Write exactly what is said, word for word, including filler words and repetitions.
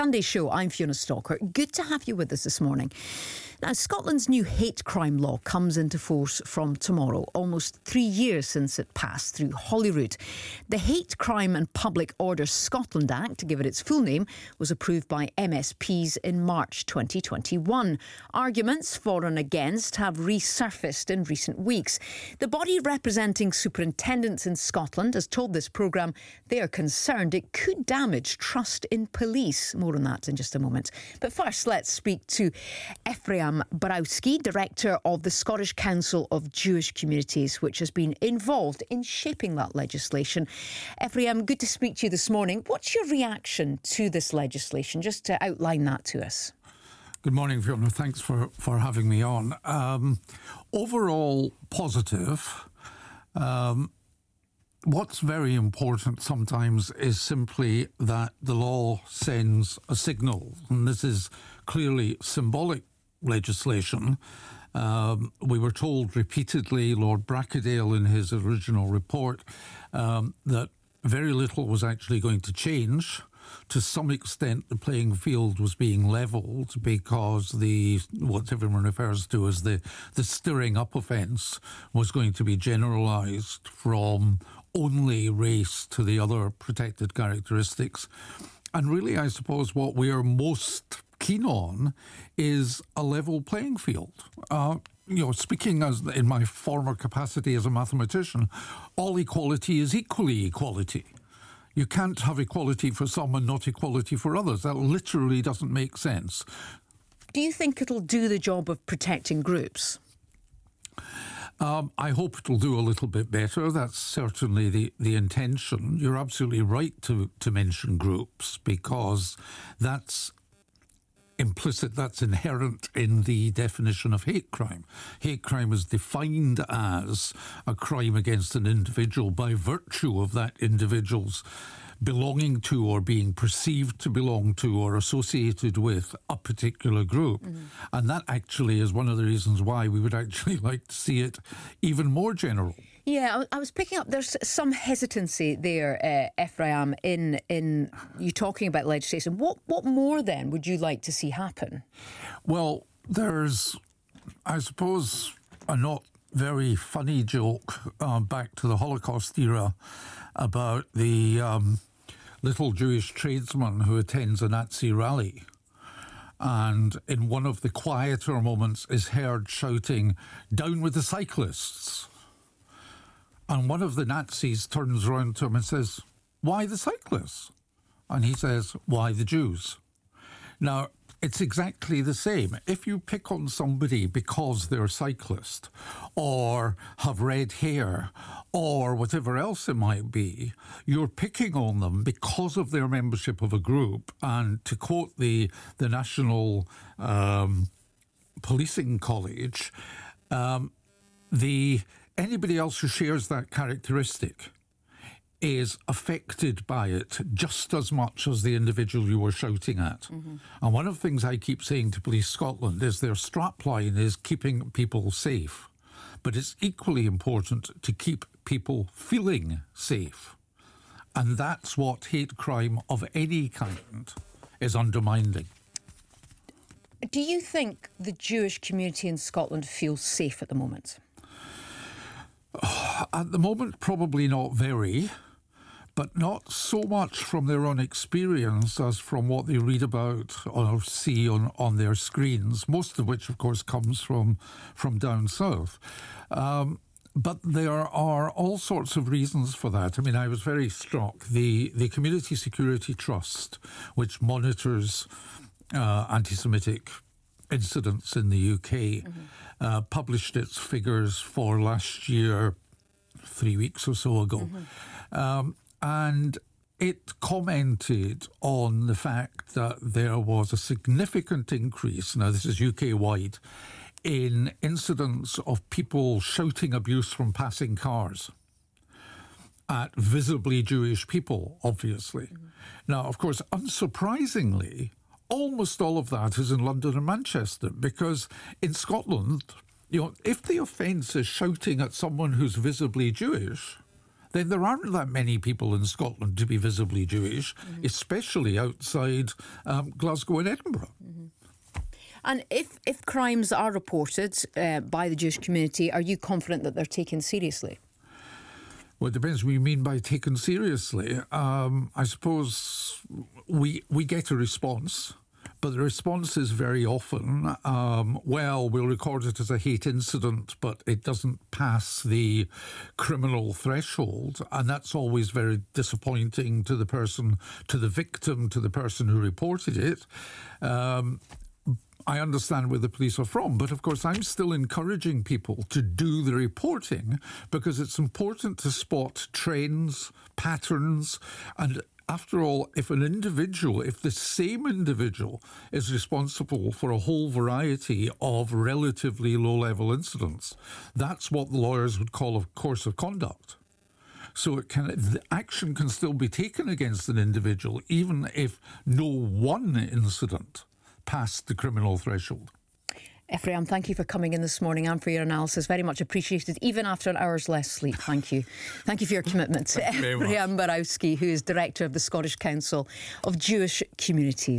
Sunday Show, I'm Fiona Stalker. Good to have you with us this morning. Now, Scotland's new hate crime law comes into force from tomorrow, almost three years since it passed through Holyrood. The Hate Crime and Public Order Scotland Act, to give it its full name, was approved by M S Ps in March twenty twenty-one. Arguments for and against have resurfaced in recent weeks. The body representing superintendents in Scotland has told this programme they are concerned it could damage trust in police. More on that in just a moment. But first, let's speak to Ephraim Borowski, Director of the Scottish Council of Jewish Communities, which has been involved in shaping that legislation. Ephraim, good to speak to you this morning. What's your reaction to this legislation? Just to outline that to us. Good morning, Fiona. Thanks for, for having me on. Um, overall, positive. Um, what's very important sometimes is simply that the law sends a signal, and this is clearly symbolic legislation. Um, we were told repeatedly, Lord Brackadale in his original report, um, that very little was actually going to change. To some extent, the playing field was being levelled because the what everyone refers to as the, the stirring up offence was going to be generalised from only race to the other protected characteristics. And really, I suppose what we are most keen on is a level playing field. Uh, you know, speaking as in my former capacity as a mathematician, all equality is equally equality. You can't have equality for some and not equality for others. That literally doesn't make sense. Do you think it'll do the job of protecting groups? Um, I hope it'll do a little bit better. That's certainly the, the intention. You're absolutely right to, to mention groups because that's implicit, that's inherent in the definition of hate crime. Hate crime is defined as a crime against an individual by virtue of that individual's belonging to or being perceived to belong to or associated with a particular group. Mm-hmm. And that actually is one of the reasons why we would actually like to see it even more general. Yeah, I was picking up, there's some hesitancy there, uh, Ephraim, in in you talking about legislation. What, what more then would you like to see happen? Well, there's, I suppose, a not very funny joke uh, back to the Holocaust era about the um, little Jewish tradesman who attends a Nazi rally and in one of the quieter moments is heard shouting, "Down with the cyclists." And one of the Nazis turns around to him and says, "Why the cyclists?" And he says, "Why the Jews?" Now, it's exactly the same. If you pick on somebody because they're a cyclist or have red hair or whatever else it might be, you're picking on them because of their membership of a group. And to quote the, the National um, Policing College, um, the anybody else who shares that characteristic is affected by it just as much as the individual you were shouting at. Mm-hmm. And one of the things I keep saying to Police Scotland is their strapline is keeping people safe. But it's equally important to keep people feeling safe. And that's what hate crime of any kind is undermining. Do you think the Jewish community in Scotland feels safe at the moment? At the moment, probably not very, but not so much from their own experience as from what they read about or see on, on their screens, most of which, of course, comes from, from down south. Um, but there are all sorts of reasons for that. I mean, I was very struck. The, the Community Security Trust, which monitors uh, anti-Semitic incidents in the U K, mm-hmm. uh, published its figures for last year, three weeks or so ago. Mm-hmm. Um, and it commented on the fact that there was a significant increase, now this is U K-wide, in incidents of people shouting abuse from passing cars at visibly Jewish people, obviously. Mm-hmm. Now, of course, unsurprisingly, almost all of that is in London and Manchester, because in Scotland, you know, if the offence is shouting at someone who's visibly Jewish, then there aren't that many people in Scotland to be visibly Jewish, mm-hmm. especially outside um, Glasgow and Edinburgh. Mm-hmm. And if, if crimes are reported uh, by the Jewish community, are you confident that they're taken seriously? Well, it depends what you mean by taken seriously. Um, I suppose we we get a response, but the response is very often, um, well, we'll record it as a hate incident, but it doesn't pass the criminal threshold. And that's always very disappointing to the person, to the victim, to the person who reported it. Um, I understand where the police are from, but of course I'm still encouraging people to do the reporting because it's important to spot trends, patterns, and after all, if an individual, if the same individual is responsible for a whole variety of relatively low-level incidents, that's what the lawyers would call a course of conduct. So it can, the action can still be taken against an individual, even if no one incident past the criminal threshold. Ephraim, thank you for coming in this morning and for your analysis. Very much appreciated, even after an hour's less sleep. Thank you. Thank you for your commitment. Ephraim Borowski, who is Director of the Scottish Council of Jewish Communities.